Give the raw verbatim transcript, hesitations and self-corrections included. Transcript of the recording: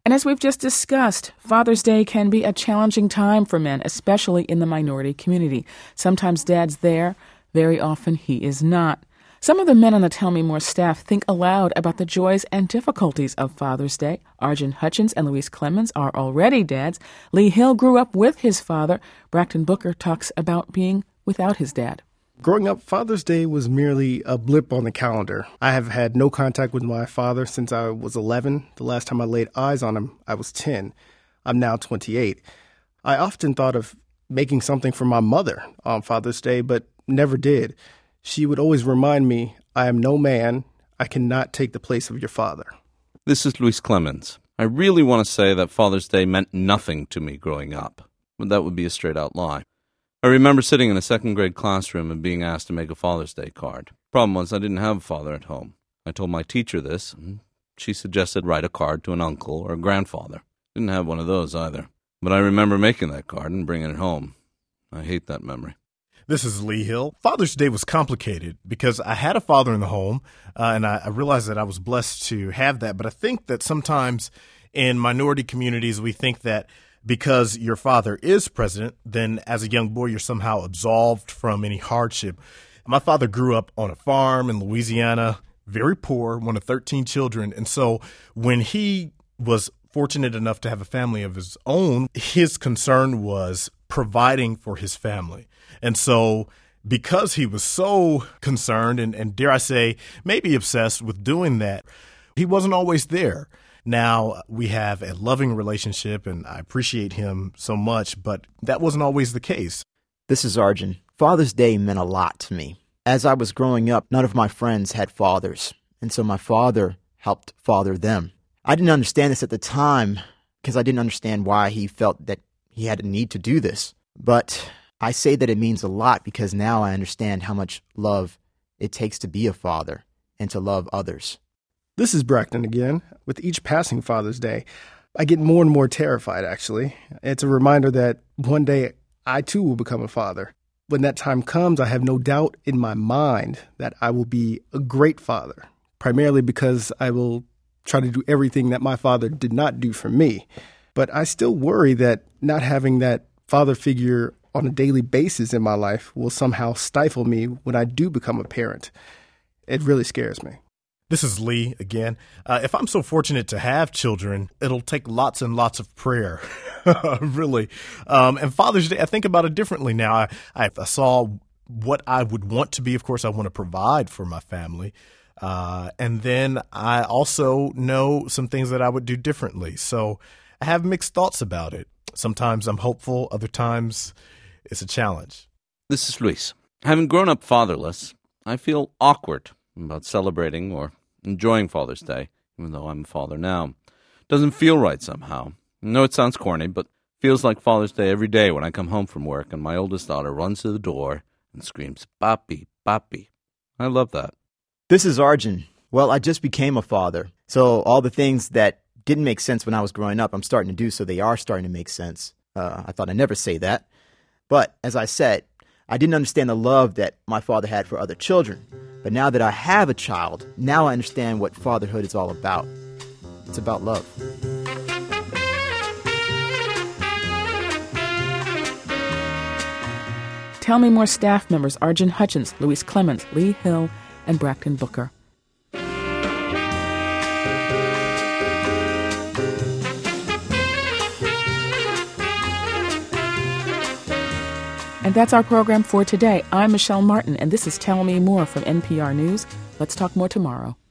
And as we've just discussed, Father's Day can be a challenging time for men, especially in the minority community. Sometimes Dad's there, very often he is not. Some of the men on the Tell Me More staff think aloud about the joys and difficulties of Father's Day. Arjun Hutchins and Louise Clemens are already dads. Lee Hill grew up with his father. Braxton Booker talks about being without his dad. Growing up, Father's Day was merely a blip on the calendar. I have had no contact with my father since I was eleven. The last time I laid eyes on him, I was ten. I'm now twenty-eight. I often thought of making something for my mother on Father's Day, but never did. She would always remind me, I am no man. I cannot take the place of your father. This is Louise Clemens. I really want to say that Father's Day meant nothing to me growing up, but that would be a straight-out lie. I remember sitting in a second-grade classroom and being asked to make a Father's Day card. Problem was, I didn't have a father at home. I told my teacher this, and she suggested write a card to an uncle or a grandfather. Didn't have one of those either. But I remember making that card and bringing it home. I hate that memory. This is Lee Hill. Father's Day was complicated because I had a father in the home, uh, and I, I realized that I was blessed to have that. But I think that sometimes in minority communities, we think that because your father is president, then as a young boy, you're somehow absolved from any hardship. My father grew up on a farm in Louisiana, very poor, one of thirteen children. And so when he was fortunate enough to have a family of his own, his concern was providing for his family. And so because he was so concerned and, and dare I say, maybe obsessed with doing that, he wasn't always there. Now, we have a loving relationship, and I appreciate him so much, but that wasn't always the case. This is Arjun. Father's Day meant a lot to me. As I was growing up, none of my friends had fathers, and so my father helped father them. I didn't understand this at the time because I didn't understand why he felt that he had a need to do this. But I say that it means a lot because now I understand how much love it takes to be a father and to love others. This is Braxton again. With each passing Father's Day, I get more and more terrified, actually. It's a reminder that one day I too will become a father. When that time comes, I have no doubt in my mind that I will be a great father, primarily because I will try to do everything that my father did not do for me. But I still worry that not having that father figure on a daily basis in my life will somehow stifle me when I do become a parent. It really scares me. This is Lee again. Uh, if I'm so fortunate to have children, it'll take lots and lots of prayer, really. Um, and Father's Day, I think about it differently now. I, I, I saw what I would want to be. Of course, I want to provide for my family. Uh, and then I also know some things that I would do differently. So I have mixed thoughts about it. Sometimes I'm hopeful. Other times it's a challenge. This is Luis. Having grown up fatherless, I feel awkward about celebrating or enjoying Father's Day, even though I'm a father now. Doesn't feel right somehow. I know it sounds corny, but feels like Father's Day every day when I come home from work and my oldest daughter runs to the door and screams, "Papi, papi." I love that. This is Arjun. Well, I just became a father, so all the things that didn't make sense when I was growing up, I'm starting to do, so they are starting to make sense. Uh, I thought I'd never say that. But as I said, I didn't understand the love that my father had for other children. But now that I have a child, now I understand what fatherhood is all about. It's about love. Tell Me More staff members Arjun Hutchins, Louise Clemens, Lee Hill, and Braxton Booker. And that's our program for today. I'm Michelle Martin, and this is Tell Me More from N P R News. Let's talk more tomorrow.